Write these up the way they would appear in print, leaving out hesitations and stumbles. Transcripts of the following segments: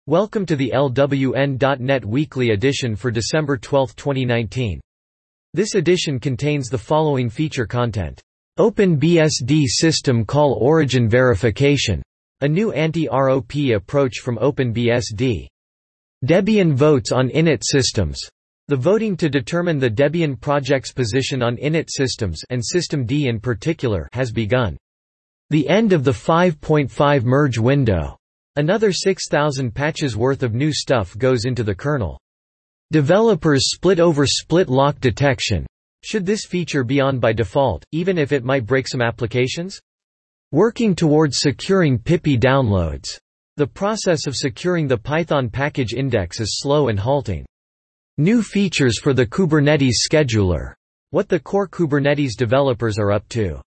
Welcome to the LWN.net weekly edition for December 12, 2019. This edition contains the following feature content. OpenBSD system call origin verification. A new anti-ROP approach from OpenBSD. Debian votes on init systems. The voting to determine the Debian project's position on init systems and systemd in particular has begun. The end of the 5.5 merge window. Another 6,000 patches worth of new stuff goes into the kernel. Developers split over split lock detection. Should this feature be on by default, even if it might break some applications? Working towards securing Pippy downloads. The process of securing the Python package index is slow and halting. New features for the Kubernetes scheduler. What the core Kubernetes developers are up to.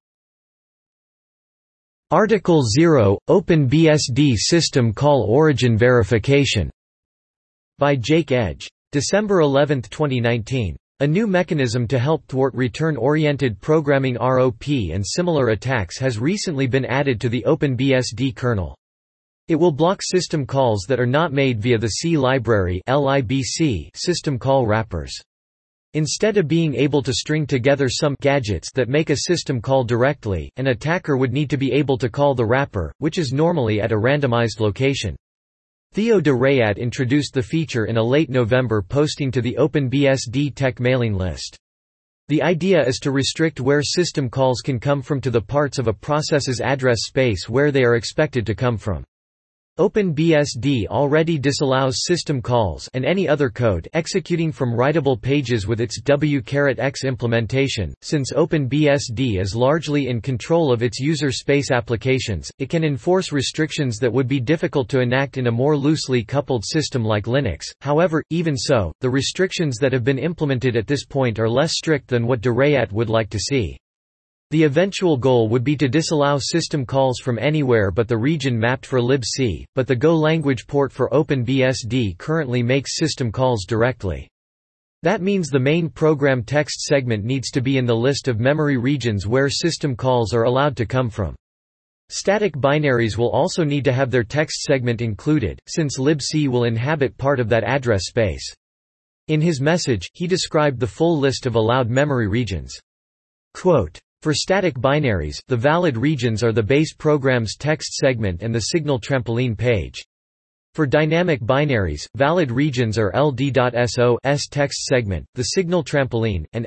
Article 0, OpenBSD System Call Origin Verification. By Jake Edge. December 11, 2019. A new mechanism to help thwart return-oriented programming ROP and similar attacks has recently been added to the OpenBSD kernel. It will block system calls that are not made via the C library (libc) system call wrappers. Instead of being able to string together some gadgets that make a system call directly, an attacker would need to be able to call the wrapper, which is normally at a randomized location. Theo de Rayat introduced the feature in a late November posting to the OpenBSD tech mailing list. The idea is to restrict where system calls can come from to the parts of a process's address space where they are expected to come from. OpenBSD already disallows system calls and any other code executing from writable pages with its W*X implementation. Since OpenBSD is largely in control of its user space applications, it can enforce restrictions that would be difficult to enact in a more loosely coupled system like Linux. However, even so, the restrictions that have been implemented at this point are less strict than what de Rayat would like to see. The eventual goal would be to disallow system calls from anywhere but the region mapped for libc, but the Go language port for OpenBSD currently makes system calls directly. That means the main program text segment needs to be in the list of memory regions where system calls are allowed to come from. Static binaries will also need to have their text segment included, since libc will inhabit part of that address space. In his message, he described the full list of allowed memory regions. Quote, "For static binaries, the valid regions are the base program's text segment and the signal trampoline page. For dynamic binaries, valid regions are ld.so's text segment, the signal trampoline, and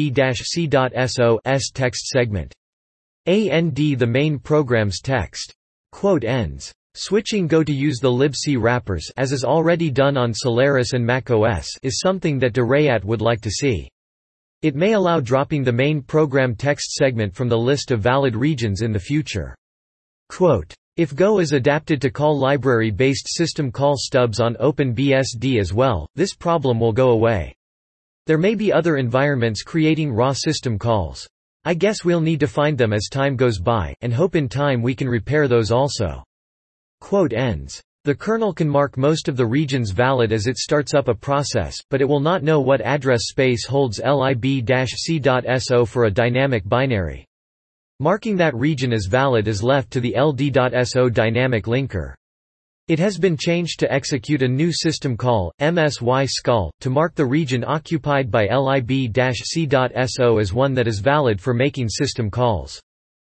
lib-c.so's text segment. And the main program's text." Quote ends. Switching Go to use the libc wrappers, as is already done on Solaris and macOS, is something that de Rayat would like to see. It may allow dropping the main program text segment from the list of valid regions in the future. Quote, "If Go is adapted to call library-based system call stubs on OpenBSD as well, this problem will go away. There may be other environments creating raw system calls. I guess we'll need to find them as time goes by, and hope in time we can repair those also." Quote ends. The kernel can mark most of the regions valid as it starts up a process, but it will not know what address space holds lib-c.so for a dynamic binary. Marking that region as valid is left to the ld.so dynamic linker. It has been changed to execute a new system call, MSY-SCAL, to mark the region occupied by lib-c.so as one that is valid for making system calls.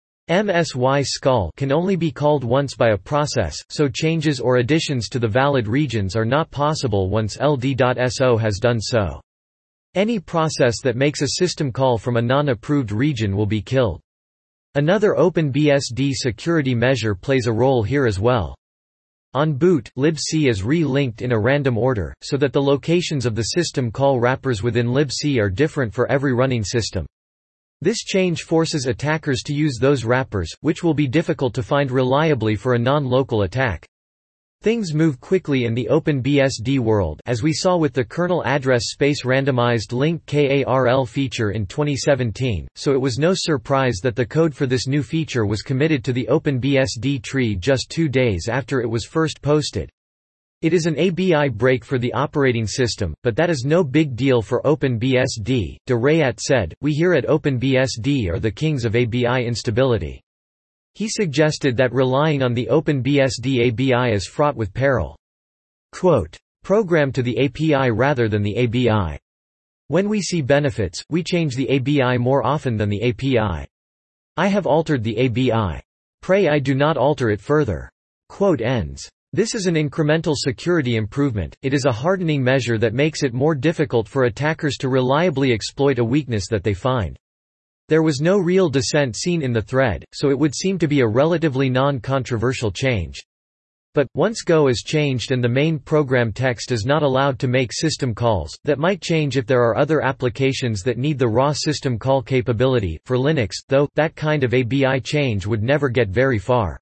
MSY-SCAL can only be called once by a process, so changes or additions to the valid regions are not possible once ld.so has done so. Any process that makes a system call from a non-approved region will be killed. Another OpenBSD security measure plays a role here as well. On boot, libc is re-linked in a random order, so that the locations of the system call wrappers within libc are different for every running system. This change forces attackers to use those wrappers, which will be difficult to find reliably for a non-local attack. Things move quickly in the OpenBSD world, as we saw with the kernel address space randomized link KARL feature in 2017, so it was no surprise that the code for this new feature was committed to the OpenBSD tree just 2 days after it was first posted. It is an ABI break for the operating system, but that is no big deal for OpenBSD, de Rayat said. "We here at OpenBSD are the kings of ABI instability." He suggested that relying on the OpenBSD ABI is fraught with peril. program to the API rather than the ABI. When we see benefits, we change the ABI more often than the API. I have altered the ABI. Pray I do not alter it further. This is an incremental security improvement. It is a hardening measure that makes it more difficult for attackers to reliably exploit a weakness that they find. There was no real dissent seen in the thread, so it would seem to be a relatively non-controversial change. But, once Go is changed and the main program text is not allowed to make system calls, that might change if there are other applications that need the raw system call capability. For Linux, though, that kind of ABI change would never get very far.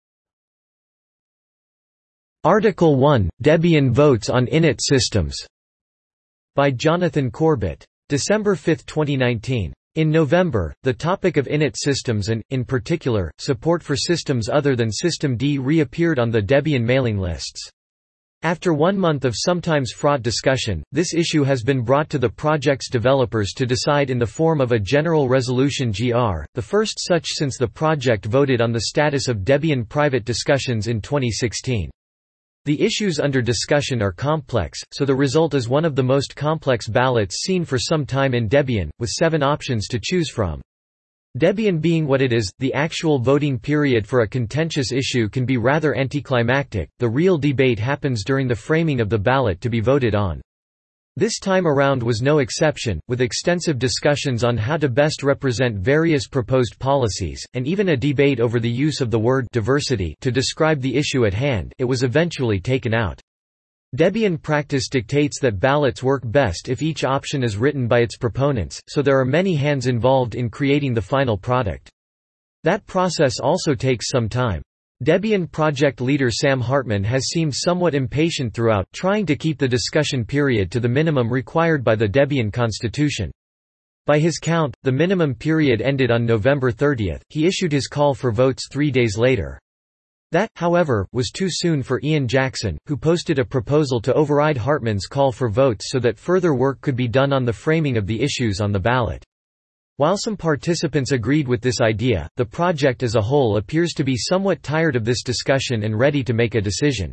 Article 1, Debian votes on init systems. By Jonathan Corbett. December 5, 2019. In November, the topic of init systems and, in particular, support for systems other than systemd reappeared on the Debian mailing lists. After 1 month of sometimes fraught discussion, this issue has been brought to the project's developers to decide in the form of a General Resolution GR, the first such since the project voted on the status of Debian private discussions in 2016. The issues under discussion are complex, so the result is one of the most complex ballots seen for some time in Debian, with 7 options to choose from. Debian being what it is, the actual voting period for a contentious issue can be rather anticlimactic. The real debate happens during the framing of the ballot to be voted on. This time around was no exception, with extensive discussions on how to best represent various proposed policies, and even a debate over the use of the word diversity to describe the issue at hand. It was eventually taken out. Debian practice dictates that ballots work best if each option is written by its proponents, so there are many hands involved in creating the final product. That process also takes some time. Debian project leader Sam Hartman has seemed somewhat impatient throughout, trying to keep the discussion period to the minimum required by the Debian constitution. By his count, the minimum period ended on November 30. He issued his call for votes 3 days later. That, however, was too soon for Ian Jackson, who posted a proposal to override Hartman's call for votes so that further work could be done on the framing of the issues on the ballot. While some participants agreed with this idea, the project as a whole appears to be somewhat tired of this discussion and ready to make a decision.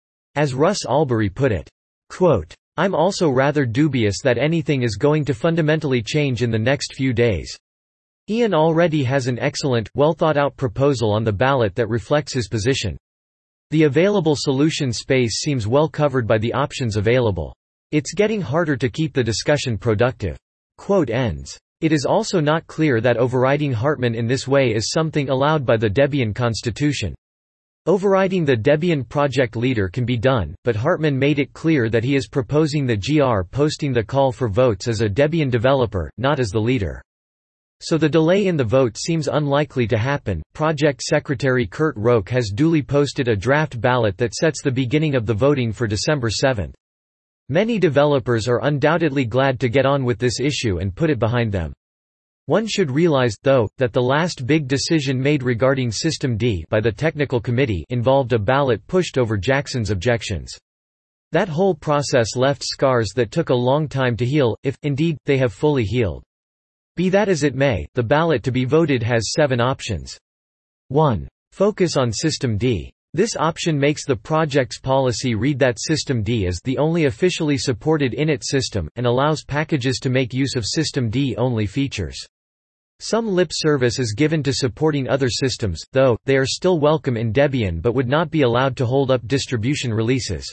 As Russ Albury put it, quote, "I'm also rather dubious that anything is going to fundamentally change in the next few days. Ian already has an excellent, well-thought-out proposal on the ballot that reflects his position. The available solution space seems well covered by the options available. It's getting harder to keep the discussion productive." Quote ends. It is also not clear that overriding Hartman in this way is something allowed by the Debian constitution. Overriding the Debian project leader can be done, but Hartman made it clear that he is proposing the GR posting the call for votes as a Debian developer, not as the leader. So the delay in the vote seems unlikely to happen. Project Secretary Kurt Roque has duly posted a draft ballot that sets the beginning of the voting for December 7. Many developers are undoubtedly glad to get on with this issue and put it behind them. One should realize, though, that the last big decision made regarding systemd by the technical committee involved a ballot pushed over Jackson's objections. That whole process left scars that took a long time to heal, if, indeed, they have fully healed. Be that as it may, the ballot to be voted has 7 options. 1. Focus on systemd. This option makes the project's policy read that systemd is the only officially supported init system, and allows packages to make use of systemd-only features. Some lip service is given to supporting other systems, though, they are still welcome in Debian but would not be allowed to hold up distribution releases.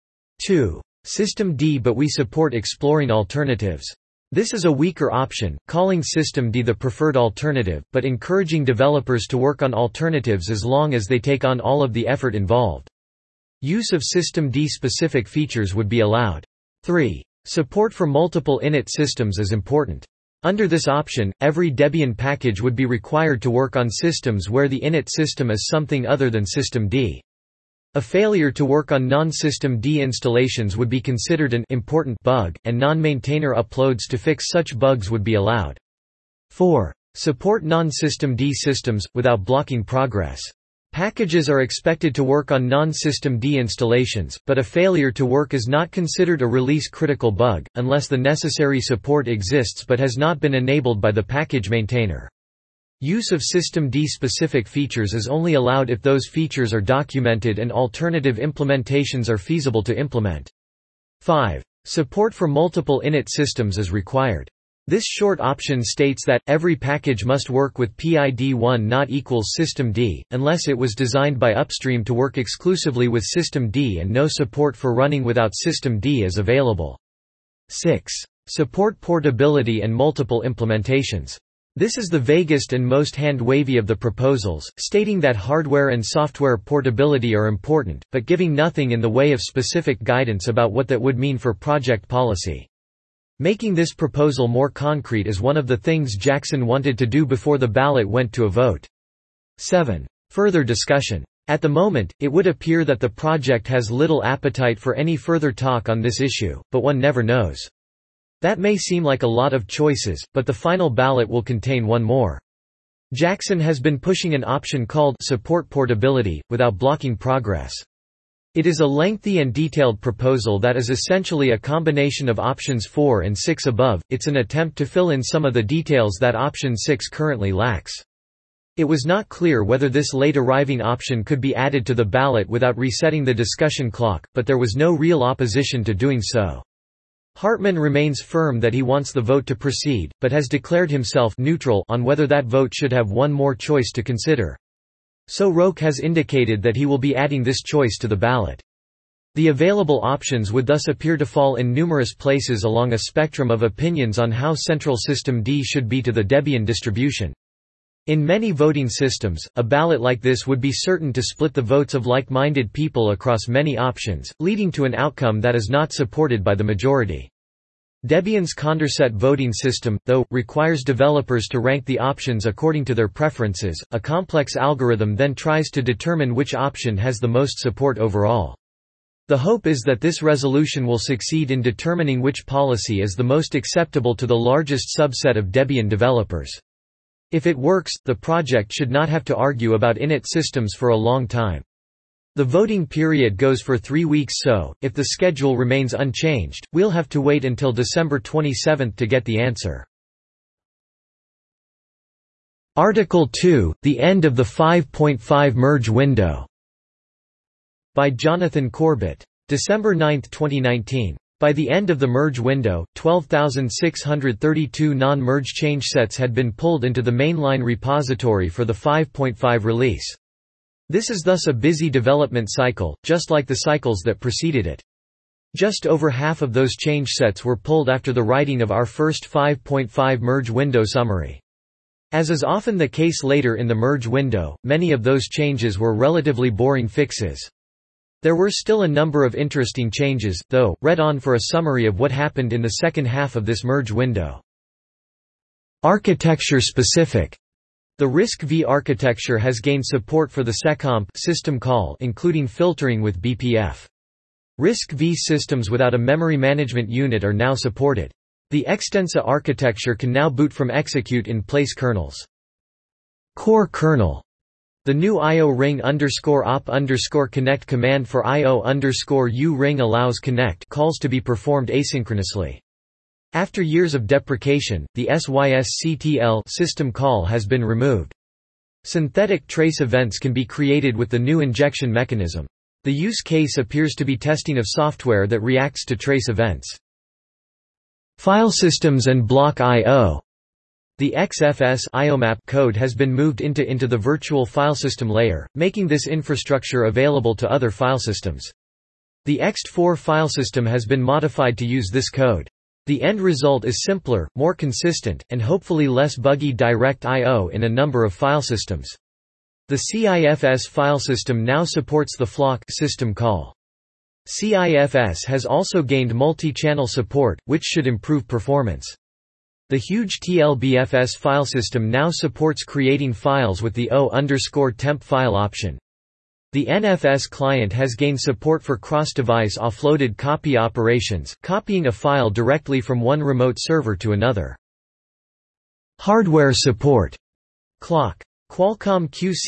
2. Systemd but we support exploring alternatives. This is a weaker option, calling systemd the preferred alternative, but encouraging developers to work on alternatives as long as they take on all of the effort involved. Use of systemd-specific features would be allowed. 3. Support for multiple init systems is important. Under this option, every Debian package would be required to work on systems where the init system is something other than systemd. A failure to work on non-systemd installations would be considered an important bug, and non-maintainer uploads to fix such bugs would be allowed. 4. Support non-systemd systems, without blocking progress. Packages are expected to work on non-systemd installations, but a failure to work is not considered a release-critical bug, unless the necessary support exists but has not been enabled by the package maintainer. Use of systemd-specific features is only allowed if those features are documented and alternative implementations are feasible to implement. 5. Support for multiple init systems is required. This short option states that, every package must work with PID1 not equals systemd, unless it was designed by upstream to work exclusively with systemd and no support for running without systemd is available. 6. Support portability and multiple implementations. This is the vaguest and most hand-wavy of the proposals, stating that hardware and software portability are important, but giving nothing in the way of specific guidance about what that would mean for project policy. Making this proposal more concrete is one of the things Jackson wanted to do before the ballot went to a vote. 7. Further discussion. At the moment, it would appear that the project has little appetite for any further talk on this issue, but one never knows. That may seem like a lot of choices, but the final ballot will contain one more. Jackson has been pushing an option called support portability, without blocking progress. It is a lengthy and detailed proposal that is essentially a combination of options 4 and 6 above. It's an attempt to fill in some of the details that option 6 currently lacks. It was not clear whether this late arriving option could be added to the ballot without resetting the discussion clock, but there was no real opposition to doing so. Hartman remains firm that he wants the vote to proceed, but has declared himself neutral on whether that vote should have one more choice to consider. So Roque has indicated that he will be adding this choice to the ballot. The available options would thus appear to fall in numerous places along a spectrum of opinions on how central systemd should be to the Debian distribution. In many voting systems, a ballot like this would be certain to split the votes of like-minded people across many options, leading to an outcome that is not supported by the majority. Debian's Condorcet voting system, though, requires developers to rank the options according to their preferences. A complex algorithm then tries to determine which option has the most support overall. The hope is that this resolution will succeed in determining which policy is the most acceptable to the largest subset of Debian developers. If it works, the project should not have to argue about init systems for a long time. The voting period goes for 3 weeks, so, if the schedule remains unchanged, we'll have to wait until December 27 to get the answer. Article 2, The End of the 5.5 Merge Window. By Jonathan Corbett. December 9, 2019. By the end of the merge window, 12,632 non-merge changesets had been pulled into the mainline repository for the 5.5 release. This is thus a busy development cycle, just like the cycles that preceded it. Just over half of those changesets were pulled after the writing of our first 5.5 merge window summary. As is often the case later in the merge window, many of those changes were relatively boring fixes. There were still a number of interesting changes, though. Read on for a summary of what happened in the second half of this merge window. Architecture specific. The RISC-V architecture has gained support for the seccomp system call, including filtering with BPF. RISC-V systems without a memory management unit are now supported. The Extensa architecture can now boot from execute-in-place kernels. Core kernel. The new io-ring_op_connect command for io_u-ring allows connect calls to be performed asynchronously. After years of deprecation, the sysctl system call has been removed. Synthetic trace events can be created with the new injection mechanism. The use case appears to be testing of software that reacts to trace events. File systems and block I/O. The XFS IOMAP code has been moved into the virtual filesystem layer, making this infrastructure available to other filesystems. The ext4 filesystem has been modified to use this code. The end result is simpler, more consistent, and hopefully less buggy direct I/O in a number of filesystems. The CIFS filesystem now supports the flock system call. CIFS has also gained multi-channel support, which should improve performance. The huge TLBFS filesystem now supports creating files with the O_temp file option. The NFS client has gained support for cross-device offloaded copy operations, copying a file directly from one remote server to another. Hardware support. Clock. Qualcomm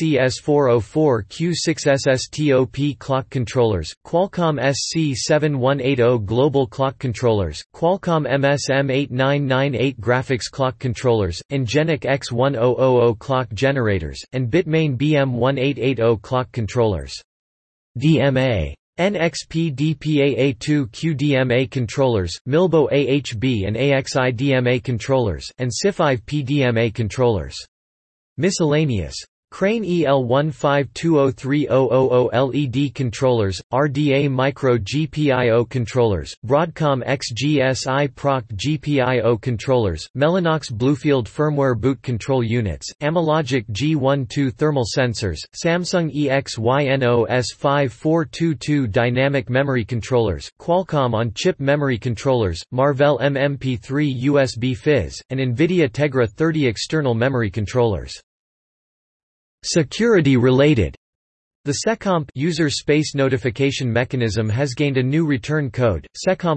QCS404Q6SSTOP clock controllers, Qualcomm SC7180 global clock controllers, Qualcomm MSM8998 graphics clock controllers, Ngenic X1000 clock generators, and Bitmain BM1880 clock controllers. DMA NXP DPAA2 QDMA controllers, Milbo AHB and AXI DMA controllers, and SIF5 PDMA controllers. Miscellaneous. Crane EL1520300 LED controllers, RDA Micro GPIO controllers, Broadcom XGSI Proc GPIO controllers, Mellanox Bluefield firmware boot control units, Amalogic G12 thermal sensors, Samsung EXYNO S5422 dynamic memory controllers, Qualcomm on-chip memory controllers, Marvell MMP3 USB Fizz, and NVIDIA Tegra 30 external memory controllers. Security-related. The SecComp user space notification mechanism has gained a new return code,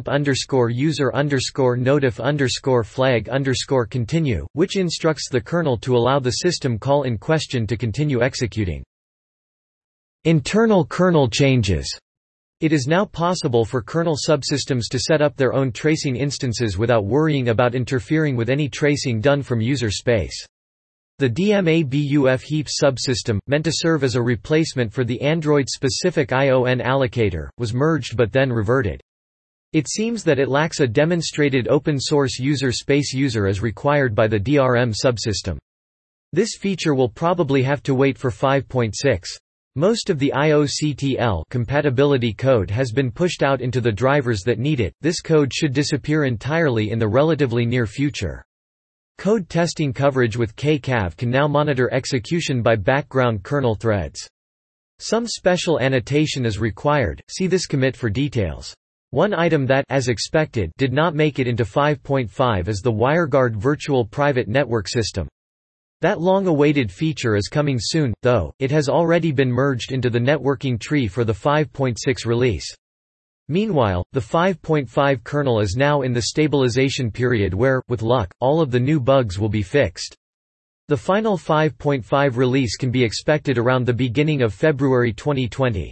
secomp_user_notif_flag_continue, which instructs the kernel to allow the system call in question to continue executing. Internal kernel changes. It is now possible for kernel subsystems to set up their own tracing instances without worrying about interfering with any tracing done from user space. The DMA-BUF heaps subsystem, meant to serve as a replacement for the Android-specific ION allocator, was merged but then reverted. It seems that it lacks a demonstrated open-source user space user as required by the DRM subsystem. This feature will probably have to wait for 5.6. Most of the IOCTL compatibility code has been pushed out into the drivers that need it. This code should disappear entirely in the relatively near future. Code testing coverage with KCAV can now monitor execution by background kernel threads. Some special annotation is required, see this commit for details. One item that, as expected, did not make it into 5.5 is the WireGuard virtual private network system. That long-awaited feature is coming soon, though, it has already been merged into the networking tree for the 5.6 release. Meanwhile, the 5.5 kernel is now in the stabilization period where, with luck, all of the new bugs will be fixed. The final 5.5 release can be expected around the beginning of February 2020.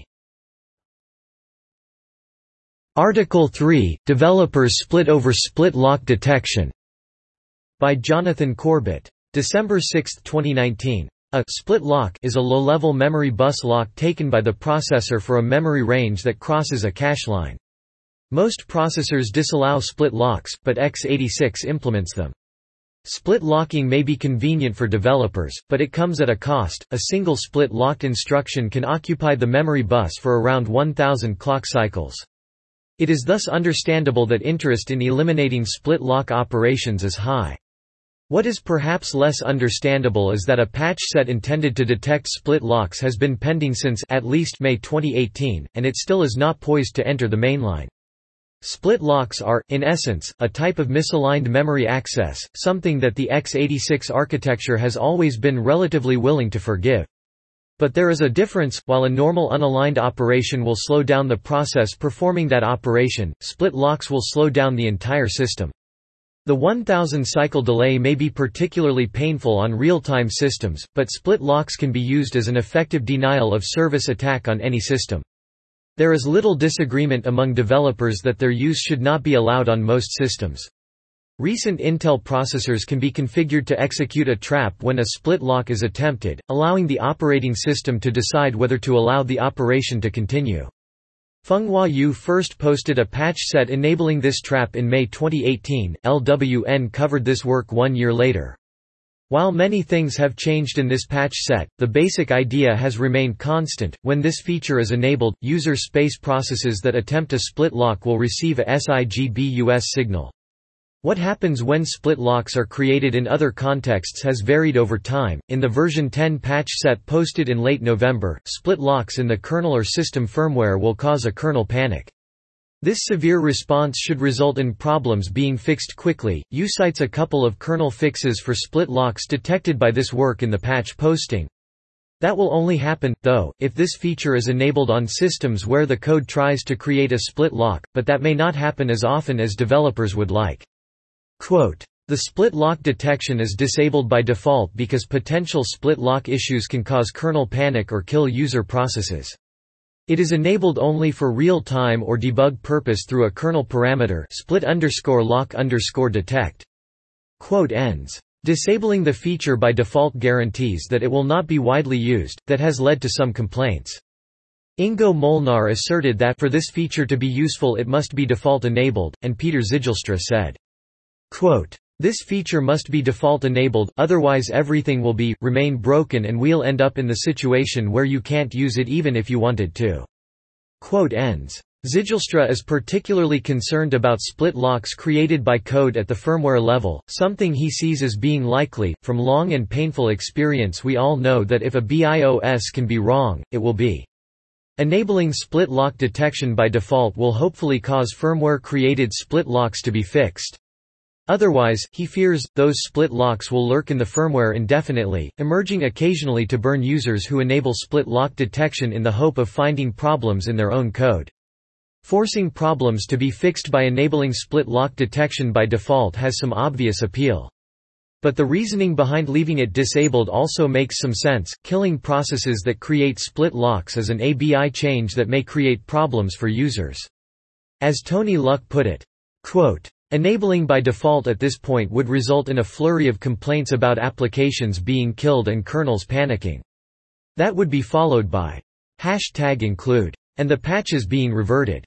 Article 3 – Developers split over split lock detection by Jonathan Corbett. December 6, 2019. A split lock is a low-level memory bus lock taken by the processor for a memory range that crosses a cache line. Most processors disallow split locks, but x86 implements them. Split locking may be convenient for developers, but it comes at a cost. A single split locked instruction can occupy the memory bus for around 1000 clock cycles. It is thus understandable that interest in eliminating split lock operations is high. What is perhaps less understandable is that a patch set intended to detect split locks has been pending since at least May 2018, and it still is not poised to enter the mainline. Split locks are, in essence, a type of misaligned memory access, something that the x86 architecture has always been relatively willing to forgive. But there is a difference. While a normal unaligned operation will slow down the process performing that operation, split locks will slow down the entire system. The 1000 cycle delay may be particularly painful on real-time systems, but split locks can be used as an effective denial of service attack on any system. There is little disagreement among developers that their use should not be allowed on most systems. Recent Intel processors can be configured to execute a trap when a split lock is attempted, allowing the operating system to decide whether to allow the operation to continue. Fenghua Yu first posted a patch set enabling this trap in May 2018, LWN covered this work 1 year later. While many things have changed in this patch set, the basic idea has remained constant. When this feature is enabled, user space processes that attempt a split lock will receive a SIGBUS signal. What happens when split locks are created in other contexts has varied over time. In the version 10 patch set posted in late November, split locks in the kernel or system firmware will cause a kernel panic. This severe response should result in problems being fixed quickly. Yu cites a couple of kernel fixes for split locks detected by this work in the patch posting. That will only happen, though, if this feature is enabled on systems where the code tries to create a split lock, but that may not happen as often as developers would like. Quote, The split lock detection is disabled by default because potential split lock issues can cause kernel panic or kill user processes. It is enabled only for real-time or debug purpose through a kernel parameter split_lock_detect. Disabling the feature by default guarantees that it will not be widely used, that has led to some complaints. Ingo Molnar asserted that for this feature to be useful it must be default enabled, and Peter Zijlstra said, "This feature must be default enabled, otherwise everything will remain broken and we'll end up in the situation where you can't use it even if you wanted to." Zijlstra is particularly concerned about split locks created by code at the firmware level, something he sees as being likely. From long and painful experience we all know that if a BIOS can be wrong, it will be. Enabling split lock detection by default will hopefully cause firmware-created split locks to be fixed. Otherwise, he fears, those split locks will lurk in the firmware indefinitely, emerging occasionally to burn users who enable split lock detection in the hope of finding problems in their own code. Forcing problems to be fixed by enabling split lock detection by default has some obvious appeal. But the reasoning behind leaving it disabled also makes some sense. Killing processes that create split locks is an ABI change that may create problems for users. As Tony Luck put it, "Enabling by default at this point would result in a flurry of complaints about applications being killed and kernels panicking. That would be followed by #include and the patches being reverted."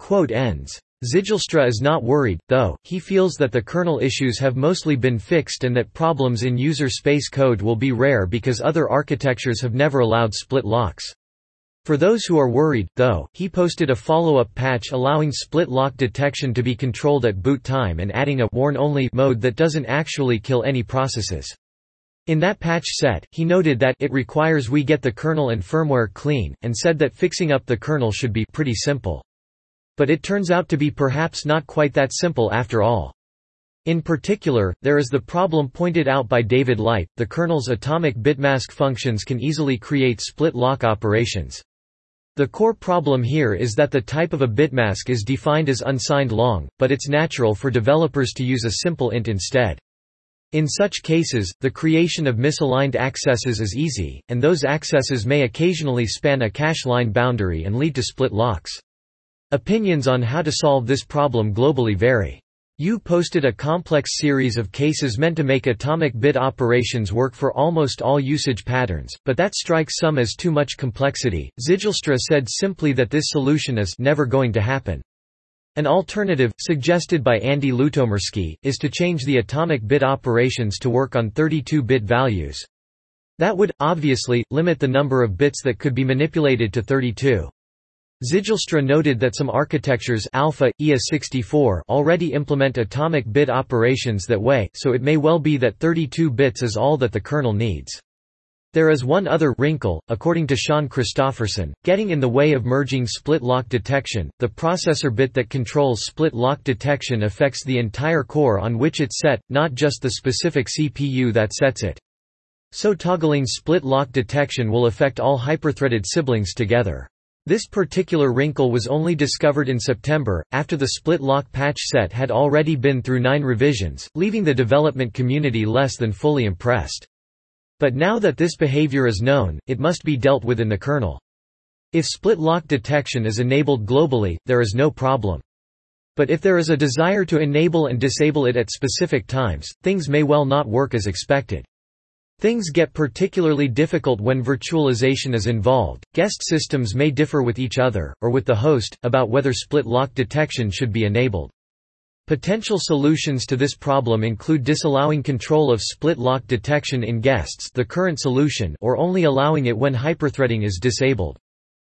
Zijlstra is not worried, though. He feels that the kernel issues have mostly been fixed and that problems in user space code will be rare because other architectures have never allowed split locks. For those who are worried, though, he posted a follow-up patch allowing split lock detection to be controlled at boot time and adding a warn-only mode that doesn't actually kill any processes. In that patch set, he noted that it requires we get the kernel and firmware clean, and said that fixing up the kernel should be pretty simple. But it turns out to be perhaps not quite that simple after all. In particular, there is the problem pointed out by David Light: the kernel's atomic bitmask functions can easily create split lock operations. The core problem here is that the type of a bitmask is defined as unsigned long, but it's natural for developers to use a simple int instead. In such cases, the creation of misaligned accesses is easy, and those accesses may occasionally span a cache line boundary and lead to split locks. Opinions on how to solve this problem globally vary. You posted a complex series of cases meant to make atomic bit operations work for almost all usage patterns, but that strikes some as too much complexity. Zijlstra said simply that this solution is never going to happen. An alternative, suggested by Andy Lutomersky, is to change the atomic bit operations to work on 32-bit values. That would, obviously, limit the number of bits that could be manipulated to 32. Zijlstra noted that some architectures Alpha, IA64 already implement atomic bit operations that way, so it may well be that 32 bits is all that the kernel needs. There is one other wrinkle, according to Sean Christofferson, getting in the way of merging split lock detection. The processor bit that controls split lock detection affects the entire core on which it's set, not just the specific CPU that sets it. So toggling split lock detection will affect all hyperthreaded siblings together. This particular wrinkle was only discovered in September, after the split lock patch set had already been through 9 revisions, leaving the development community less than fully impressed. But now that this behavior is known, it must be dealt with in the kernel. If split lock detection is enabled globally, there is no problem. But if there is a desire to enable and disable it at specific times, things may well not work as expected. Things get particularly difficult when virtualization is involved. Guest systems may differ with each other, or with the host, about whether split lock detection should be enabled. Potential solutions to this problem include disallowing control of split lock detection in guests, the current solution, or only allowing it when hyperthreading is disabled.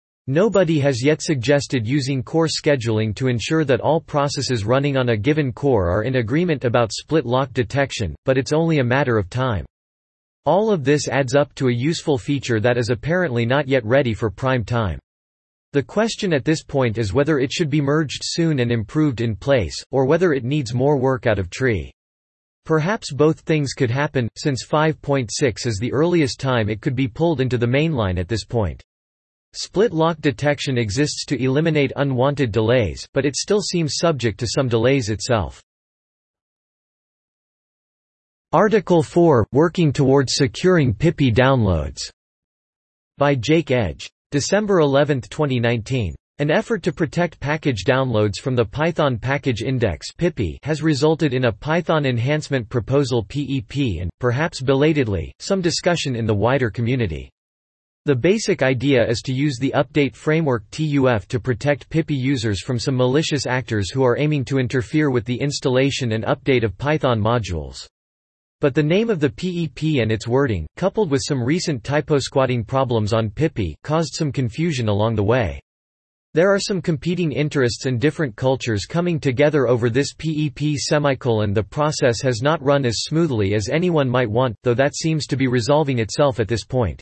Nobody has yet suggested using core scheduling to ensure that all processes running on a given core are in agreement about split lock detection, but it's only a matter of time. All of this adds up to a useful feature that is apparently not yet ready for prime time. The question at this point is whether it should be merged soon and improved in place, or whether it needs more work out of tree. Perhaps both things could happen, since 5.6 is the earliest time it could be pulled into the mainline at this point. Split lock detection exists to eliminate unwanted delays, but it still seems subject to some delays itself. Article 4 – Working towards securing PIPI downloads, by Jake Edge. December 11, 2019. An effort to protect package downloads from the Python Package Index (PIPI) has resulted in a Python Enhancement Proposal (PEP) and, perhaps belatedly, some discussion in the wider community. The basic idea is to use the Update Framework (TUF) to protect PIPI users from some malicious actors who are aiming to interfere with the installation and update of Python modules. But the name of the PEP and its wording, coupled with some recent typo-squatting problems on PIPI, caused some confusion along the way. There are some competing interests and different cultures coming together over this PEP. The process has not run as smoothly as anyone might want, though that seems to be resolving itself at this point.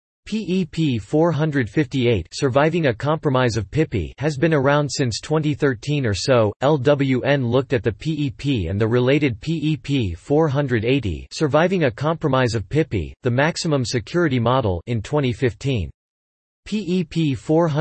PEP 458, Surviving a Compromise of PIPI, has been around since 2013 or so. LWN looked at the PEP and the related PEP 480, Surviving a Compromise of PIPI, the Maximum Security Model, in 2015. PEP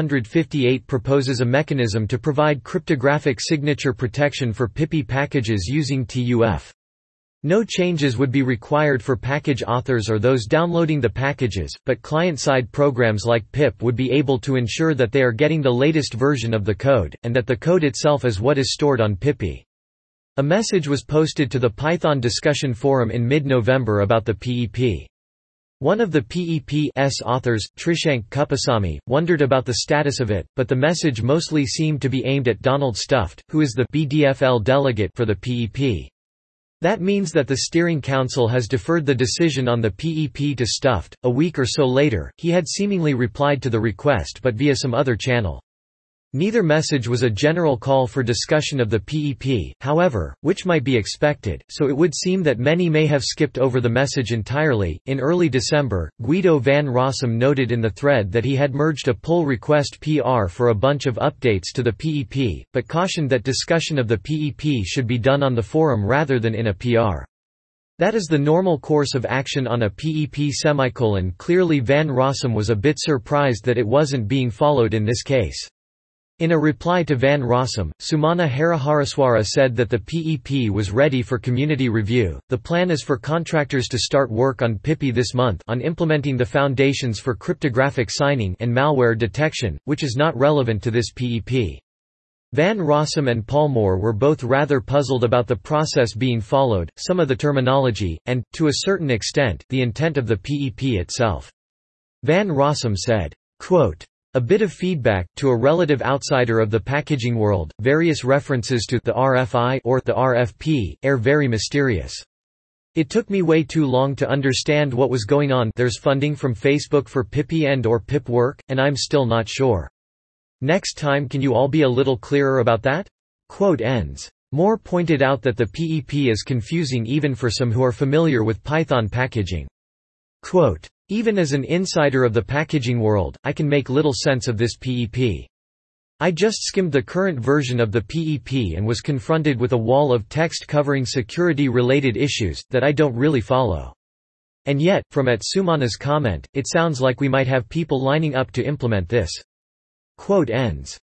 458 proposes a mechanism to provide cryptographic signature protection for PIPI packages using TUF. No changes would be required for package authors or those downloading the packages, but client-side programs like pip would be able to ensure that they are getting the latest version of the code, and that the code itself is what is stored on PIPI. A message was posted to the Python discussion forum in mid-November about the PEP. One of the PEP's authors, Trishank Kuppasamy, wondered about the status of it, but the message mostly seemed to be aimed at Donald Stuft, who is the BDFL delegate for the PEP. That means that the Steering Council has deferred the decision on the PEP to Stuft. A week or so later, he had seemingly replied to the request but via some other channel. Neither message was a general call for discussion of the PEP, however, which might be expected, so it would seem that many may have skipped over the message entirely. In early December, Guido van Rossum noted in the thread that he had merged a pull request PR for a bunch of updates to the PEP, but cautioned that discussion of the PEP should be done on the forum rather than in a PR. That is the normal course of action on a PEP. Clearly van Rossum was a bit surprised that it wasn't being followed in this case. In a reply to Van Rossum, Sumana Hariharaswara said that the PEP was ready for community review. The plan is for contractors to start work on PIPI this month on implementing the foundations for cryptographic signing and malware detection, which is not relevant to this PEP. Van Rossum and Palmore were both rather puzzled about the process being followed, some of the terminology, and, to a certain extent, the intent of the PEP itself. Van Rossum said, quote, "A bit of feedback, to a relative outsider of the packaging world, various references to the RFI or the RFP, are very mysterious. It took me way too long to understand what was going on. There's funding from Facebook for PIPI and/or PIP work, and I'm still not sure. Next time can you all be a little clearer about that?" Quote ends. Moore pointed out that the PEP is confusing even for some who are familiar with Python packaging. Quote, "Even as an insider of the packaging world, I can make little sense of this PEP. I just skimmed the current version of the PEP and was confronted with a wall of text covering security-related issues, that I don't really follow. And yet, from Sumana's comment, it sounds like we might have people lining up to implement this." Quote ends.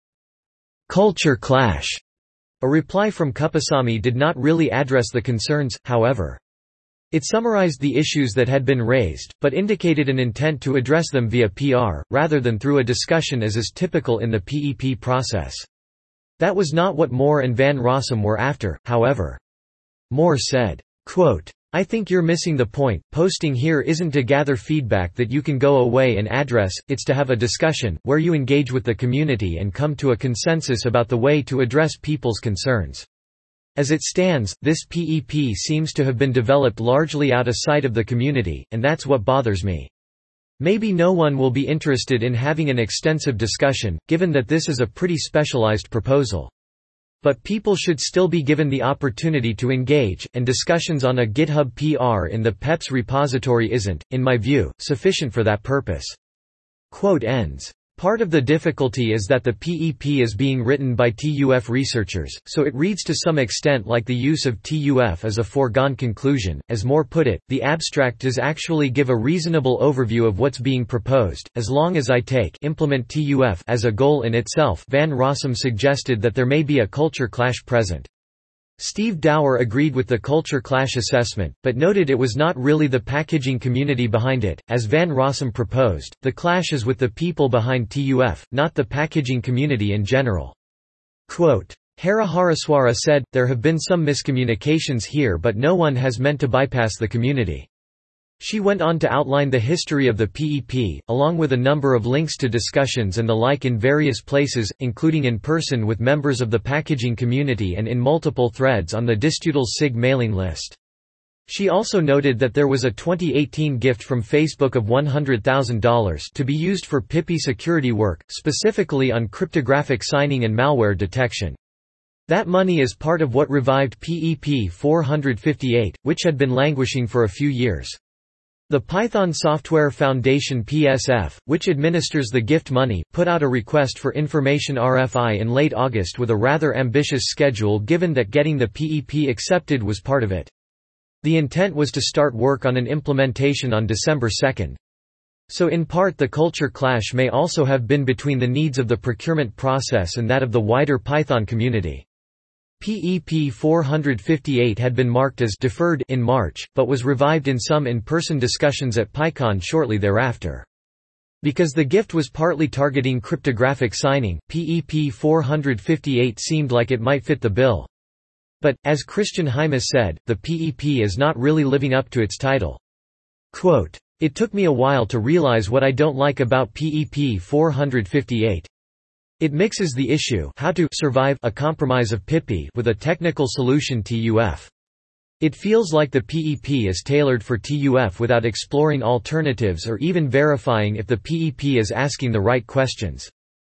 Culture clash. A reply from Kuppasamy did not really address the concerns, however. It summarized the issues that had been raised, but indicated an intent to address them via PR, rather than through a discussion as is typical in the PEP process. That was not what Moore and Van Rossum were after, however. Moore said, quote, "I think you're missing the point. Posting here isn't to gather feedback that you can go away and address, it's to have a discussion, where you engage with the community and come to a consensus about the way to address people's concerns. As it stands, this PEP seems to have been developed largely out of sight of the community, and that's what bothers me. Maybe no one will be interested in having an extensive discussion, given that this is a pretty specialized proposal. But people should still be given the opportunity to engage, and discussions on a GitHub PR in the PEPs repository isn't, in my view, sufficient for that purpose." Quote ends. Part of the difficulty is that the PEP is being written by TUF researchers, so it reads to some extent like the use of TUF as a foregone conclusion. As Moore put it, the abstract does actually give a reasonable overview of what's being proposed, as long as I implement TUF as a goal in itself. Van Rossum suggested that there may be a culture clash present. Steve Dower agreed with the culture clash assessment, but noted it was not really the packaging community behind it. As Van Rossum proposed, the clash is with the people behind TUF, not the packaging community in general. Quote, Hara Haraswara said, "There have been some miscommunications here, but no one has meant to bypass the community." She went on to outline the history of the PEP, along with a number of links to discussions and the like in various places, including in person with members of the packaging community and in multiple threads on the Distutal SIG mailing list. She also noted that there was a 2018 gift from Facebook of $100,000 to be used for PIPI security work, specifically on cryptographic signing and malware detection. That money is part of what revived PEP 458, which had been languishing for a few years. The Python Software Foundation PSF, which administers the gift money, put out a request for information RFI in late August with a rather ambitious schedule given that getting the PEP accepted was part of it. The intent was to start work on an implementation on December 2. So in part the culture clash may also have been between the needs of the procurement process and that of the wider Python community. PEP 458 had been marked as deferred in March, but was revived in some in-person discussions at PyCon shortly thereafter. Because the gift was partly targeting cryptographic signing, PEP 458 seemed like it might fit the bill. But, as Christian Hymas said, the PEP is not really living up to its title. Quote, "It took me a while to realize what I don't like about PEP 458. It mixes the issue how to survive a compromise of PIPI with a technical solution TUF. It feels like the PEP is tailored for TUF without exploring alternatives or even verifying if the PEP is asking the right questions.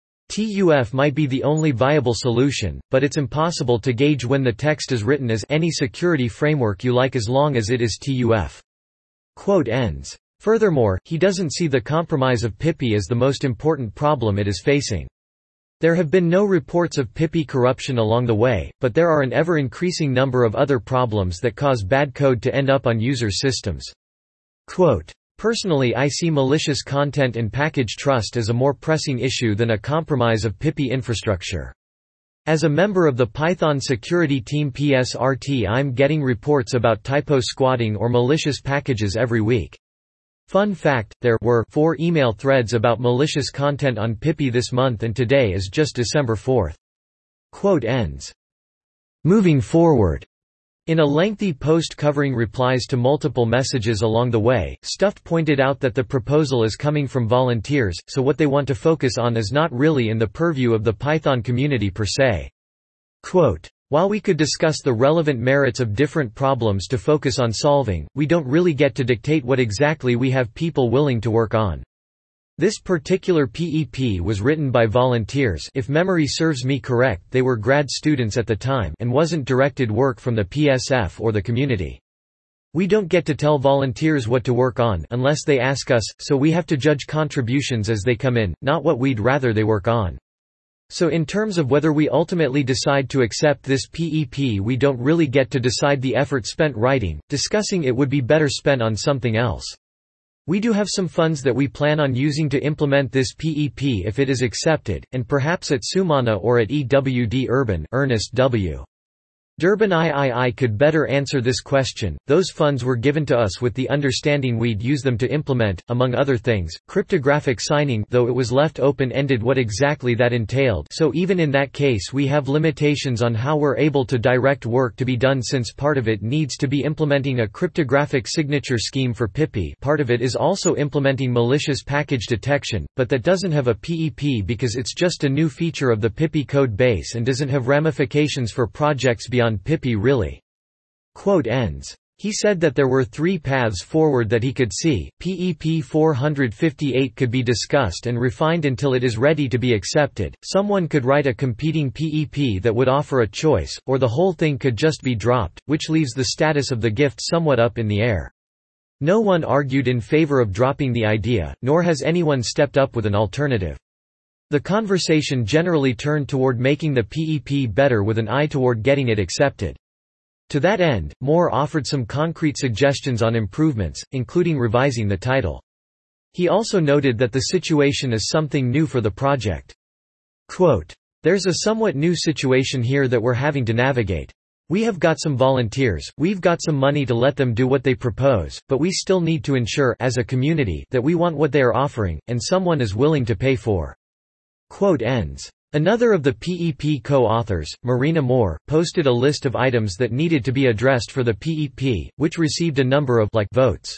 TUF might be the only viable solution, but it's impossible to gauge when the text is written as any security framework you like as long as it is TUF." Quote ends. Furthermore, he doesn't see the compromise of PIPI as the most important problem it is facing. There have been no reports of PIPI corruption along the way, but there are an ever-increasing number of other problems that cause bad code to end up on user systems. Quote, "Personally, I see malicious content and package trust as a more pressing issue than a compromise of PIPI infrastructure. As a member of the Python security team PSRT, I'm getting reports about typo squatting or malicious packages every week. Fun fact, there were 4 email threads about malicious content on PIPI this month and today is just December 4. Quote ends. Moving forward. In a lengthy post covering replies to multiple messages along the way, Stuft pointed out that the proposal is coming from volunteers, so what they want to focus on is not really in the purview of the Python community per se. Quote, "While we could discuss the relevant merits of different problems to focus on solving, we don't really get to dictate what exactly we have people willing to work on. This particular PEP was written by volunteers, if memory serves me correct they were grad students at the time, and wasn't directed work from the PSF or the community. We don't get to tell volunteers what to work on unless they ask us, so we have to judge contributions as they come in, not what we'd rather they work on. So in terms of whether we ultimately decide to accept this PEP, we don't really get to decide. The effort spent writing, discussing it would be better spent on something else. We do have some funds that we plan on using to implement this PEP if it is accepted, and perhaps at Sumana or at EWD Urban." Ernest W. Durbin III could better answer this question. Those funds were given to us with the understanding we'd use them to implement, among other things, cryptographic signing, though it was left open-ended what exactly that entailed. So even in that case we have limitations on how we're able to direct work to be done, since part of it needs to be implementing a cryptographic signature scheme for PIPI. Part of it is also implementing malicious package detection, but that doesn't have a PEP because it's just a new feature of the PIPI code base and doesn't have ramifications for projects beyond PIPI really. Quote ends. He said that there were 3 paths forward that he could see. PEP 458 could be discussed and refined until it is ready to be accepted. Someone could write a competing PEP that would offer a choice, or the whole thing could just be dropped, which leaves the status of the gift somewhat up in the air. No one argued in favor of dropping the idea, nor has anyone stepped up with an alternative. The conversation generally turned toward making the PEP better with an eye toward getting it accepted. To that end, Moore offered some concrete suggestions on improvements, including revising the title. He also noted that the situation is something new for the project. Quote, "There's a somewhat new situation here that we're having to navigate. We have got some volunteers, we've got some money to let them do what they propose, but we still need to ensure as a community that we want what they are offering, and someone is willing to pay for." Quote ends. Another of the PEP co-authors, Marina Moore, posted a list of items that needed to be addressed for the PEP, which received a number of like votes.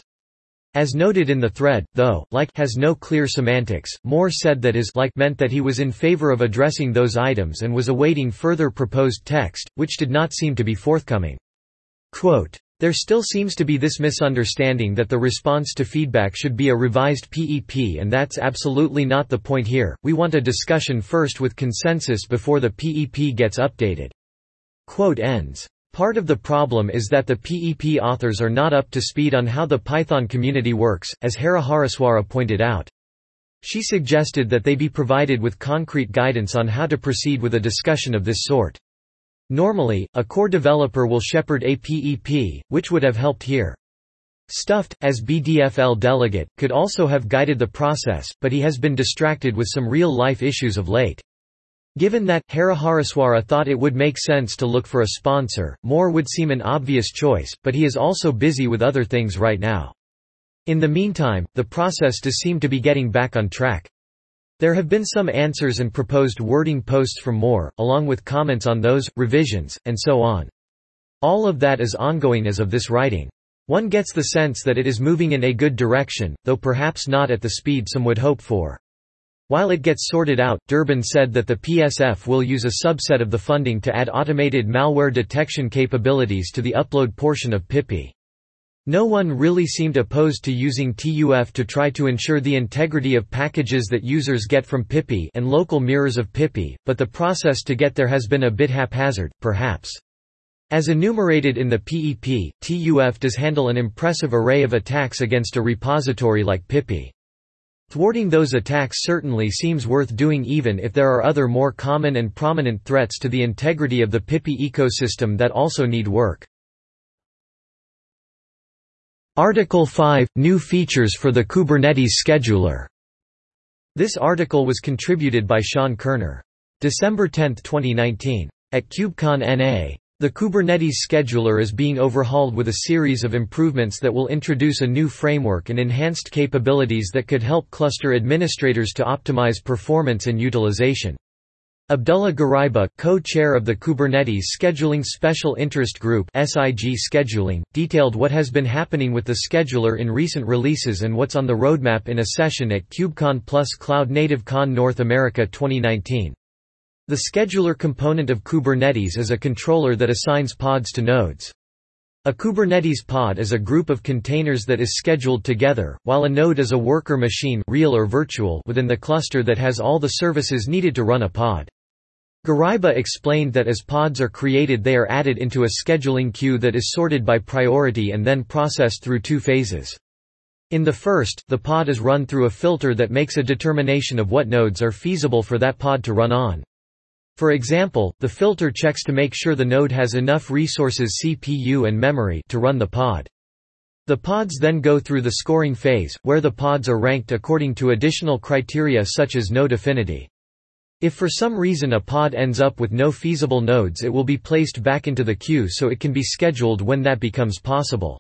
As noted in the thread, though, like has no clear semantics, Moore said that is like meant that he was in favor of addressing those items and was awaiting further proposed text, which did not seem to be forthcoming. Quote, "There still seems to be this misunderstanding that the response to feedback should be a revised PEP, and that's absolutely not the point here. We want a discussion first with consensus before the PEP gets updated." Quote ends. Part of the problem is that the PEP authors are not up to speed on how the Python community works, as Harihareswara pointed out. She suggested that they be provided with concrete guidance on how to proceed with a discussion of this sort. Normally, a core developer will shepherd a PEP, which would have helped here. Stuffed, as BDFL delegate, could also have guided the process, but he has been distracted with some real-life issues of late. Given that, Harihareswara thought it would make sense to look for a sponsor. Moore would seem an obvious choice, but he is also busy with other things right now. In the meantime, the process does seem to be getting back on track. There have been some answers and proposed wording posts from Moore, along with comments on those, revisions, and so on. All of that is ongoing as of this writing. One gets the sense that it is moving in a good direction, though perhaps not at the speed some would hope for. While it gets sorted out, Durbin said that the PSF will use a subset of the funding to add automated malware detection capabilities to the upload portion of Pippi. No one really seemed opposed to using TUF to try to ensure the integrity of packages that users get from Pippi and local mirrors of Pippi, but the process to get there has been a bit haphazard, perhaps. As enumerated in the PEP, TUF does handle an impressive array of attacks against a repository like Pippi. Thwarting those attacks certainly seems worth doing even if there are other more common and prominent threats to the integrity of the Pippi ecosystem that also need work. Article 5 – New features for the Kubernetes scheduler. This article was contributed by Sean Kerner. December 10, 2019. At KubeCon NA. The Kubernetes scheduler is being overhauled with a series of improvements that will introduce a new framework and enhanced capabilities that could help cluster administrators to optimize performance and utilization. Abdullah Ghoraiba, co-chair of the Kubernetes Scheduling Special Interest Group (SIG Scheduling), detailed what has been happening with the scheduler in recent releases and what's on the roadmap in a session at KubeCon Plus Cloud Native Con North America 2019. The scheduler component of Kubernetes is a controller that assigns pods to nodes. A Kubernetes pod is a group of containers that is scheduled together, while a node is a worker machine, real or virtual, within the cluster that has all the services needed to run a pod. Ghoraiba explained that as pods are created, they are added into a scheduling queue that is sorted by priority and then processed through two phases. In the first, the pod is run through a filter that makes a determination of what nodes are feasible for that pod to run on. For example, the filter checks to make sure the node has enough resources CPU and memory to run the pod. The pods then go through the scoring phase, where the pods are ranked according to additional criteria such as node affinity. If for some reason a pod ends up with no feasible nodes, it will be placed back into the queue so it can be scheduled when that becomes possible.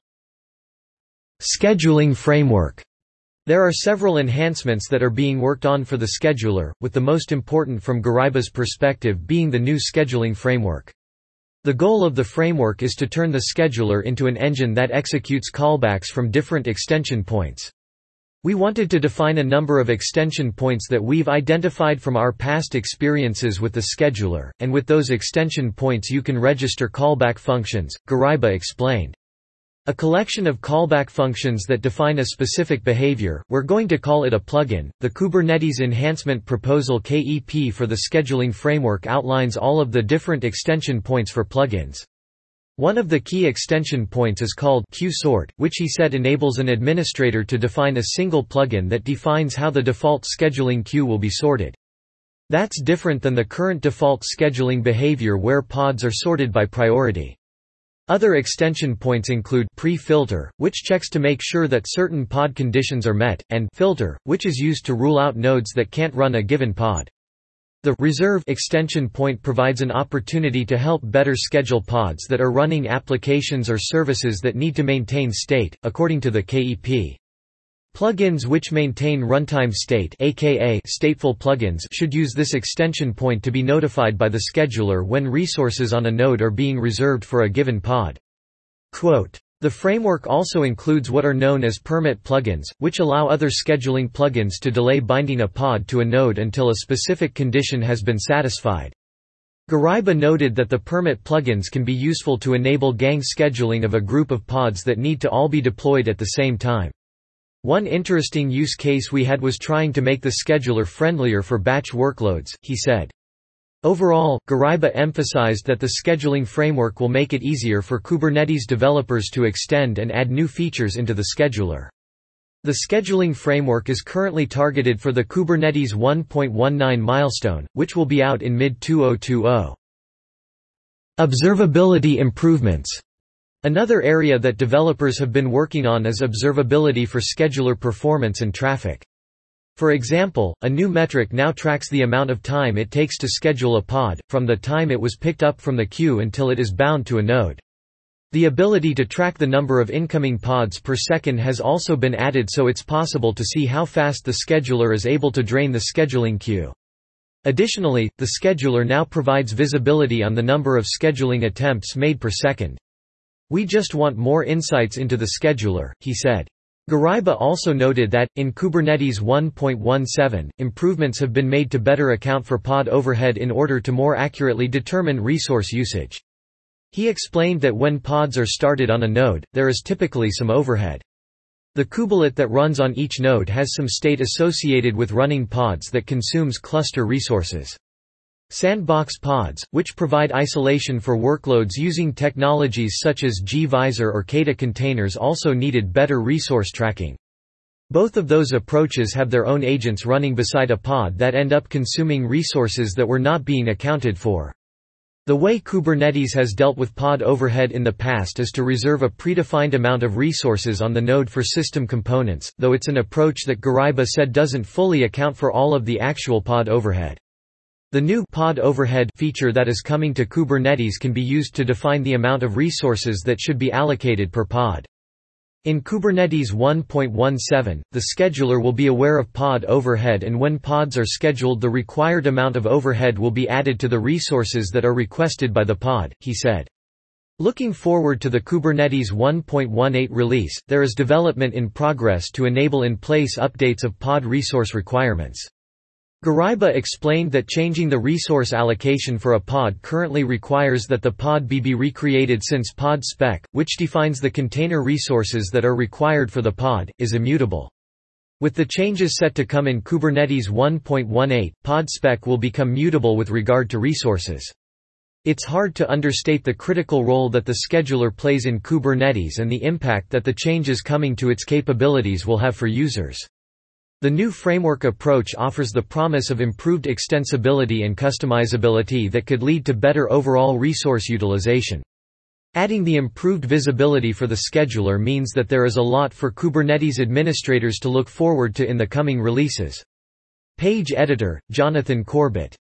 Scheduling framework. There are several enhancements that are being worked on for the scheduler, with the most important from Ghoraiba's perspective being the new scheduling framework. The goal of the framework is to turn the scheduler into an engine that executes callbacks from different extension points. We wanted to define a number of extension points that we've identified from our past experiences with the scheduler, and with those extension points you can register callback functions, Ghoraiba explained. A collection of callback functions that define a specific behavior, we're going to call it a plugin. The Kubernetes Enhancement Proposal (KEP) for the scheduling framework outlines all of the different extension points for plugins. One of the key extension points is called QSort, which he said enables an administrator to define a single plugin that defines how the default scheduling queue will be sorted. That's different than the current default scheduling behavior where pods are sorted by priority. Other extension points include pre-filter, which checks to make sure that certain pod conditions are met, and filter, which is used to rule out nodes that can't run a given pod. The reserve extension point provides an opportunity to help better schedule pods that are running applications or services that need to maintain state, according to the KEP. Plugins which maintain runtime state, aka stateful plugins, should use this extension point to be notified by the scheduler when resources on a node are being reserved for a given pod. Quote, "The framework also includes what are known as permit plugins, which allow other scheduling plugins to delay binding a pod to a node until a specific condition has been satisfied." Gariba noted that the permit plugins can be useful to enable gang scheduling of a group of pods that need to all be deployed at the same time. "One interesting use case we had was trying to make the scheduler friendlier for batch workloads," he said. Overall, Gariba emphasized that the scheduling framework will make it easier for Kubernetes developers to extend and add new features into the scheduler. The scheduling framework is currently targeted for the Kubernetes 1.19 milestone, which will be out in mid-2020. Observability improvements. Another area that developers have been working on is observability for scheduler performance and traffic. For example, a new metric now tracks the amount of time it takes to schedule a pod, from the time it was picked up from the queue until it is bound to a node. The ability to track the number of incoming pods per second has also been added, so it's possible to see how fast the scheduler is able to drain the scheduling queue. Additionally, the scheduler now provides visibility on the number of scheduling attempts made per second. "We just want more insights into the scheduler," he said. Gariba also noted that, in Kubernetes 1.17, improvements have been made to better account for pod overhead in order to more accurately determine resource usage. He explained that when pods are started on a node, there is typically some overhead. The kubelet that runs on each node has some state associated with running pods that consumes cluster resources. Sandbox pods, which provide isolation for workloads using technologies such as gvisor or Kata containers, also needed better resource tracking. Both of those approaches have their own agents running beside a pod that end up consuming resources that were not being accounted for. The way Kubernetes has dealt with pod overhead in the past is to reserve a predefined amount of resources on the node for system components, though it's an approach that Gariba said doesn't fully account for all of the actual pod overhead. The new pod overhead feature that is coming to Kubernetes can be used to define the amount of resources that should be allocated per pod. In Kubernetes 1.17, the scheduler will be aware of pod overhead, and when pods are scheduled, the required amount of overhead will be added to the resources that are requested by the pod, he said. Looking forward to the Kubernetes 1.18 release, there is development in progress to enable in-place updates of pod resource requirements. Gariba explained that changing the resource allocation for a pod currently requires that the pod be recreated, since pod spec, which defines the container resources that are required for the pod, is immutable. With the changes set to come in Kubernetes 1.18, pod spec will become mutable with regard to resources. It's hard to understate the critical role that the scheduler plays in Kubernetes and the impact that the changes coming to its capabilities will have for users. The new framework approach offers the promise of improved extensibility and customizability that could lead to better overall resource utilization. Adding the improved visibility for the scheduler means that there is a lot for Kubernetes administrators to look forward to in the coming releases. Page editor, Jonathan Corbett.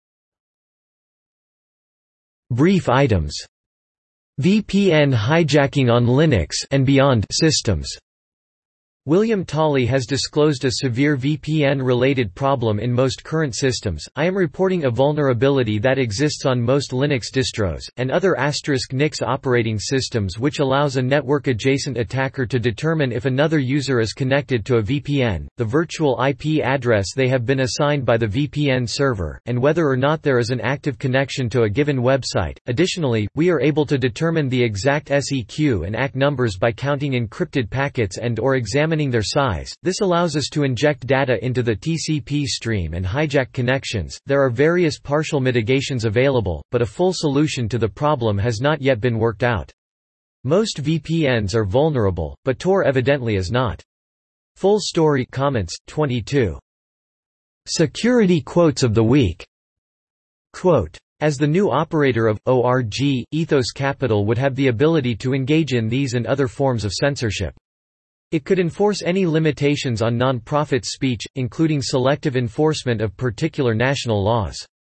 Brief items. VPN hijacking on Linux and beyond systems. William Tolley has disclosed a severe VPN-related problem in most current systems. I am reporting a vulnerability that exists on most Linux distros, and other *Nix operating systems, which allows a network-adjacent attacker to determine if another user is connected to a VPN, the virtual IP address they have been assigned by the VPN server, and whether or not there is an active connection to a given website. Additionally, we are able to determine the exact SEQ and ACK numbers by counting encrypted packets and/or examining their size. This allows us to inject data into the TCP stream and hijack connections. There are various partial mitigations available, but a full solution to the problem has not yet been worked out. Most VPNs are vulnerable, but Tor evidently is not. Full story comments 22. Security quotes of the week. Quote: as the new operator of .org, Ethos Capital would have the ability to engage in these and other forms of censorship. It could enforce any limitations on non-profit speech, including selective enforcement of particular national laws.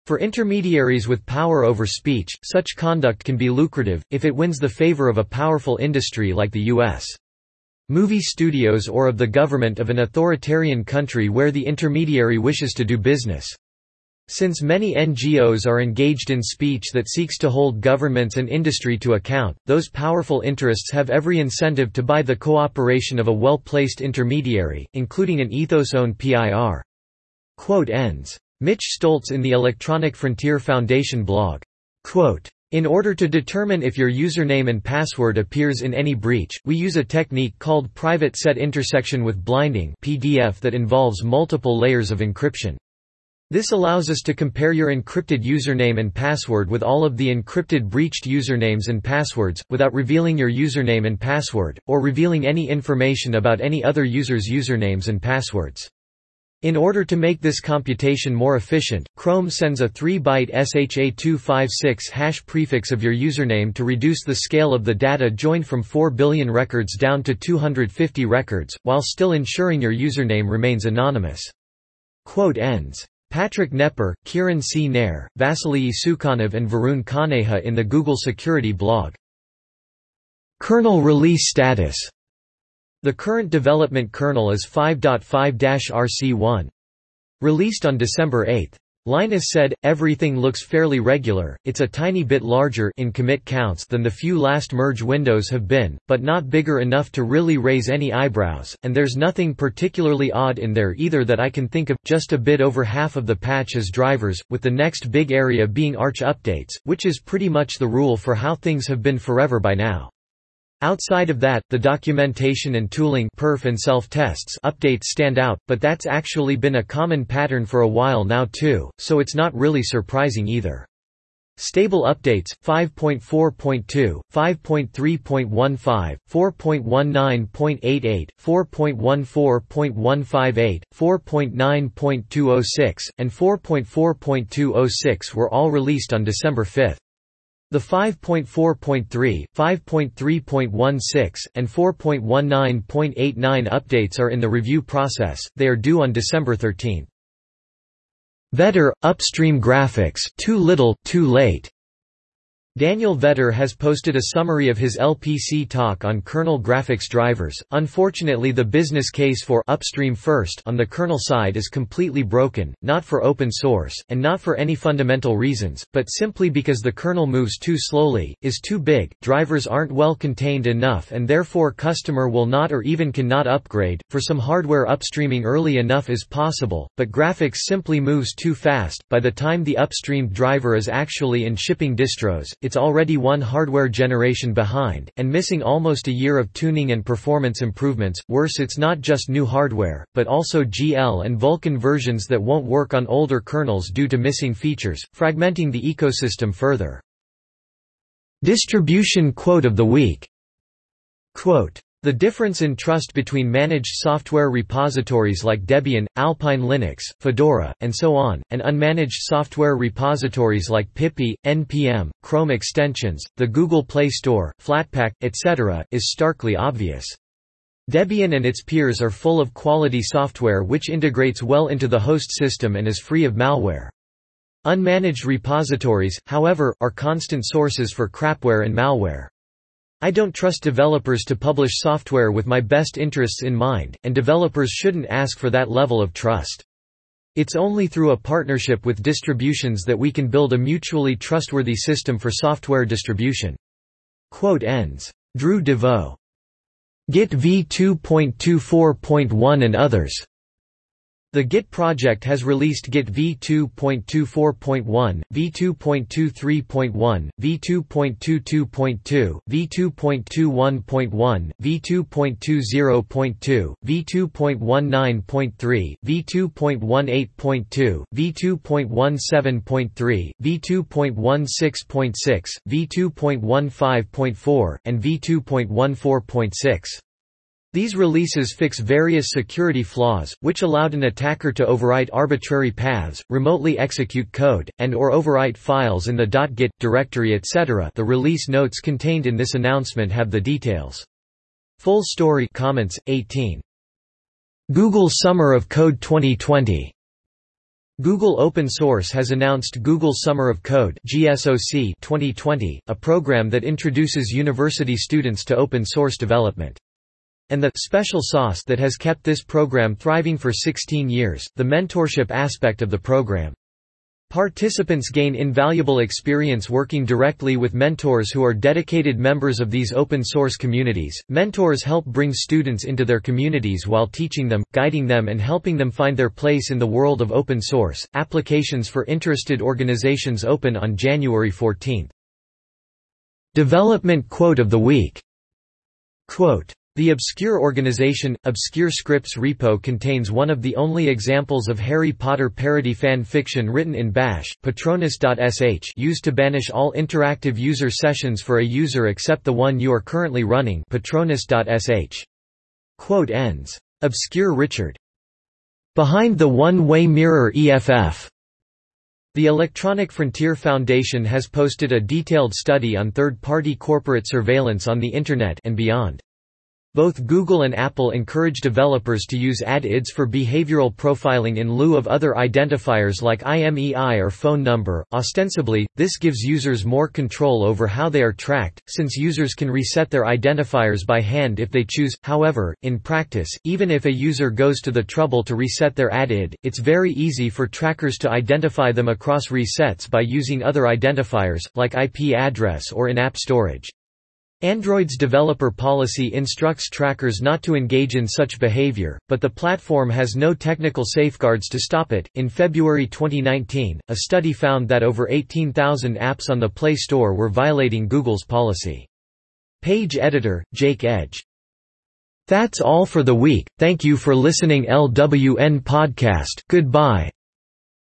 For intermediaries with power over speech, such conduct can be lucrative, if it wins the favor of a powerful industry like the U.S. movie studios or of the government of an authoritarian country where the intermediary wishes to do business. Since many NGOs are engaged in speech that seeks to hold governments and industry to account, those powerful interests have every incentive to buy the cooperation of a well-placed intermediary, including an ethos-owned PIR. Quote ends. Mitch Stoltz in the Electronic Frontier Foundation blog. Quote, "In order to determine if your username and password appears in any breach, we use a technique called private set intersection with blinding (PDF) that involves multiple layers of encryption. This allows us to compare your encrypted username and password with all of the encrypted breached usernames and passwords, without revealing your username and password, or revealing any information about any other users' usernames and passwords. In order to make this computation more efficient, Chrome sends a 3-byte SHA-256 hash prefix of your username to reduce the scale of the data joined from 4 billion records down to 250 records, while still ensuring your username remains anonymous." Quote ends. Patrick Knepper, Kiran C. Nair, Vasily Sukhanov and Varun Kaneja in the Google Security blog. Kernel release status. The current development kernel is 5.5-RC1. Released on December 8. Linus said, "Everything looks fairly regular, it's a tiny bit larger in commit counts than the few last merge windows have been, but not bigger enough to really raise any eyebrows, and there's nothing particularly odd in there either that I can think of, just a bit over half of the patch is drivers, with the next big area being Arch updates, which is pretty much the rule for how things have been forever by now. Outside of that, the documentation and tooling perf and self-tests updates stand out, but that's actually been a common pattern for a while now too, so it's not really surprising either. Stable updates, 5.4.2, 5.3.15, 4.19.88, 4.14.158, 4.9.206, and 4.4.206 were all released on December 5. The 5.4.3, 5.3.16, and 4.19.89 updates are in the review process, they are due on December 13. Vetter, upstream graphics, too little, too late. Daniel Vetter has posted a summary of his LPC talk on kernel graphics drivers. Unfortunately, the business case for upstream first on the kernel side is completely broken, not for open source, and not for any fundamental reasons, but simply because the kernel moves too slowly, is too big, drivers aren't well contained enough, and therefore customer will not or even cannot upgrade. For some hardware, upstreaming early enough is possible, but graphics simply moves too fast. By the time the upstreamed driver is actually in shipping distros, it's already one hardware generation behind, and missing almost a year of tuning and performance improvements. Worse, it's not just new hardware, but also GL and Vulkan versions that won't work on older kernels due to missing features, fragmenting the ecosystem further. Distribution quote of the week. Quote, "The difference in trust between managed software repositories like Debian, Alpine Linux, Fedora, and so on, and unmanaged software repositories like Pip-E, NPM, Chrome extensions, the Google Play Store, Flatpak, etc., is starkly obvious. Debian and its peers are full of quality software which integrates well into the host system and is free of malware. Unmanaged repositories, however, are constant sources for crapware and malware. I don't trust developers to publish software with my best interests in mind, and developers shouldn't ask for that level of trust. It's only through a partnership with distributions that we can build a mutually trustworthy system for software distribution." Quote ends. Drew DeVoe. Git v2.24.1 and others. The Git project has released Git v2.24.1, v2.23.1, v2.22.2, v2.21.1, v2.20.2, v2.19.3, v2.18.2, v2.17.3, v2.16.6, v2.15.4, and v2.14.6. These releases fix various security flaws, which allowed an attacker to overwrite arbitrary paths, remotely execute code, and/or overwrite files in the .git directory, etc. The release notes contained in this announcement have the details. Full story comments 18. Google Summer of Code 2020. Google Open Source has announced Google Summer of Code (GSOC 2020), a program that introduces university students to open source development. And the special sauce that has kept this program thriving for 16 years, the mentorship aspect of the program. Participants gain invaluable experience working directly with mentors who are dedicated members of these open source communities. Mentors help bring students into their communities while teaching them, guiding them, and helping them find their place in the world of open source. Applications for interested organizations open on January 14. Development Quote of the Week. Quote: "The Obscure Organization, Obscure Scripts repo contains one of the only examples of Harry Potter parody fan fiction written in Bash, Patronus.sh, used to banish all interactive user sessions for a user except the one you are currently running, Patronus.sh." Quote ends. Obscure Richard. Behind the One-Way Mirror EFF. The Electronic Frontier Foundation has posted a detailed study on third-party corporate surveillance on the Internet and beyond. Both Google and Apple encourage developers to use ad-IDs for behavioral profiling in lieu of other identifiers like IMEI or phone number. Ostensibly, this gives users more control over how they are tracked, since users can reset their identifiers by hand if they choose. However, in practice, even if a user goes to the trouble to reset their ad-ID, it's very easy for trackers to identify them across resets by using other identifiers, like IP address or in-app storage. Android's developer policy instructs trackers not to engage in such behavior, but the platform has no technical safeguards to stop it. In February 2019, a study found that over 18,000 apps on the Play Store were violating Google's policy. Page editor, Jake Edge. That's all for the week. Thank you for listening. LWN Podcast. Goodbye.